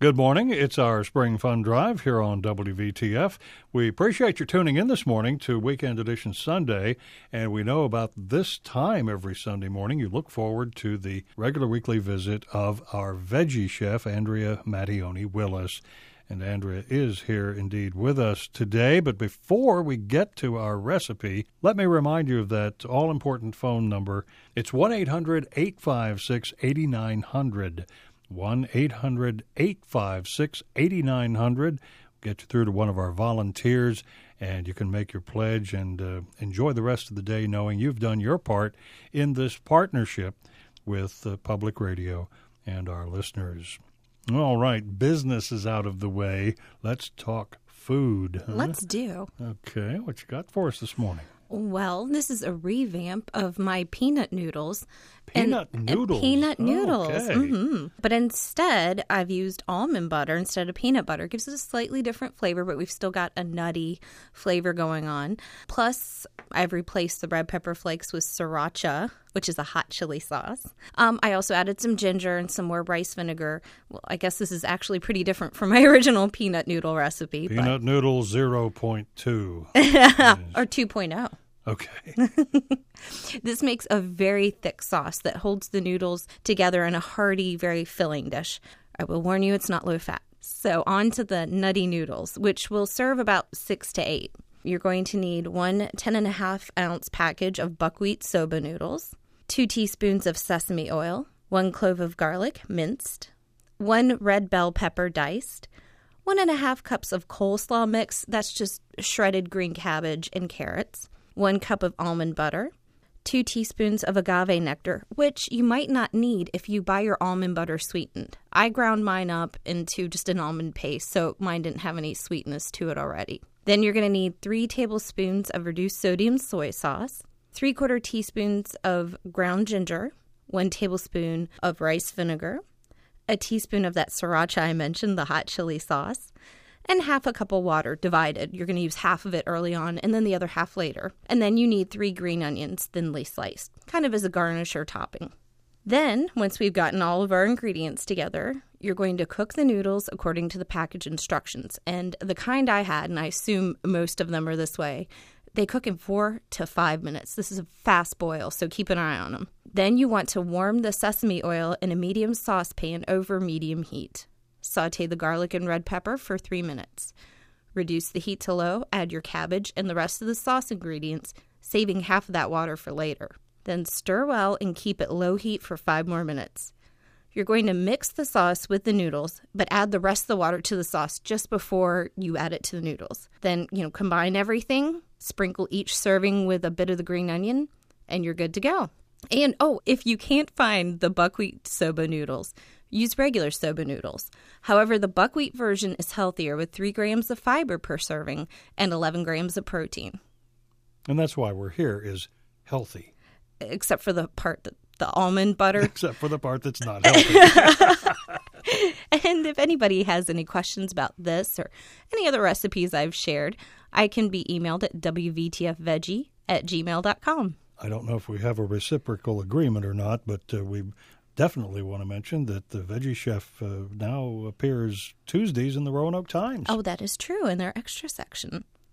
Good morning. It's our Spring Fun Drive here on WVTF. We appreciate your tuning in this morning to Weekend Edition Sunday, and we know about this time every Sunday morning you look forward to the regular weekly visit of our veggie chef, Andrea Mattioni Willis. And Andrea is here indeed with us today. But before we get to our recipe, let me remind you of that all-important phone number. It's 1-800-856-8900. 1-800-856-8900. Get you through to one of our volunteers, and you can make your pledge and enjoy the rest of the day knowing you've done your part in this partnership with public radio and our listeners. All right, business is out of the way. Let's talk food. Huh? Let's do. Okay, what you got for us this morning? Well, this is a revamp of my peanut noodles. Peanut noodles? Peanut noodles. Okay. Mm-hmm. But instead, I've used almond butter instead of peanut butter. It gives it a slightly different flavor, but we've still got a nutty flavor going on. Plus, I've replaced the red pepper flakes with sriracha, which is a hot chili sauce. I also added some ginger and some more rice vinegar. Well, I guess this is actually pretty different from my original peanut noodle recipe. Peanut noodle 0.2. Or 2.0. Okay. This makes a very thick sauce that holds the noodles together in a hearty, very filling dish. I will warn you, it's not low fat. So on to the nutty noodles, which will serve about 6 to 8. You're going to need 1 10.5-ounce package of buckwheat soba noodles, 2 teaspoons of sesame oil, 1 clove of garlic minced, 1 red bell pepper diced, 1.5 cups of coleslaw mix, that's just shredded green cabbage and carrots, 1 cup of almond butter, 2 teaspoons of agave nectar, which you might not need if you buy your almond butter sweetened. I ground mine up into just an almond paste, so mine didn't have any sweetness to it already. Then you're going to need 3 tablespoons of reduced sodium soy sauce, 3/4 teaspoons of ground ginger, 1 tablespoon of rice vinegar, a teaspoon of that sriracha I mentioned, the hot chili sauce, and half a cup of water divided. You're going to use half of it early on and then the other half later. And then you need 3 green onions thinly sliced, kind of as a garnish or topping. Then, once we've gotten all of our ingredients together, you're going to cook the noodles according to the package instructions. And the kind I had, and I assume most of them are this way, they cook in 4 to 5 minutes. This is a fast boil, so keep an eye on them. Then you want to warm the sesame oil in a medium saucepan over medium heat. Sauté the garlic and red pepper for 3 minutes. Reduce the heat to low, add your cabbage and the rest of the sauce ingredients, saving half of that water for later. Then stir well and keep it low heat for 5 more minutes. You're going to mix the sauce with the noodles, but add the rest of the water to the sauce just before you add it to the noodles. Then, combine everything, sprinkle each serving with a bit of the green onion, and you're good to go. And, if you can't find the buckwheat soba noodles, use regular soba noodles. However, the buckwheat version is healthier with 3 grams of fiber per serving and 11 grams of protein. And that's why we're here, is healthy. Except for the part that the almond butter. Except for the part that's not healthy. And if anybody has any questions about this or any other recipes I've shared, I can be emailed at wvtfveggie@gmail.com. I don't know if we have a reciprocal agreement or not, but we definitely want to mention that the Veggie Chef now appears Tuesdays in the Roanoke Times. Oh, that is true, in their extra section.